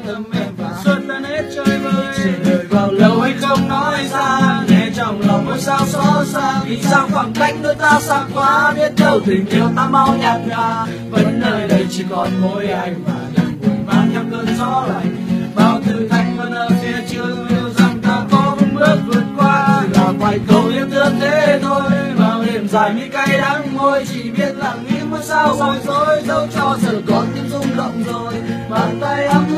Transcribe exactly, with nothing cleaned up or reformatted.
tâm em và xuân đã hết chơi vơi. Đời vào lâu hay không nói ra, nghe trong lòng ngôi sao xót xa. Vì sao khoảng cách đôi ta xa quá, biết đâu tình yêu ta mau nhạt nhòa. Vẫn nơi đây chỉ còn mỗi anh và đêm buồn mang theo cơn gió lạnh. Bao thử thách vẫn ở phía trước, yêu rằng ta có vững bước vượt qua. Là vài câu yêu thương thế thôi, bao đêm dài mi cay đắng môi. Chỉ biết là nghĩ mỗi sao bối rối, dẫu cho giờ còn tim rung động rồi. Bàn tay ấm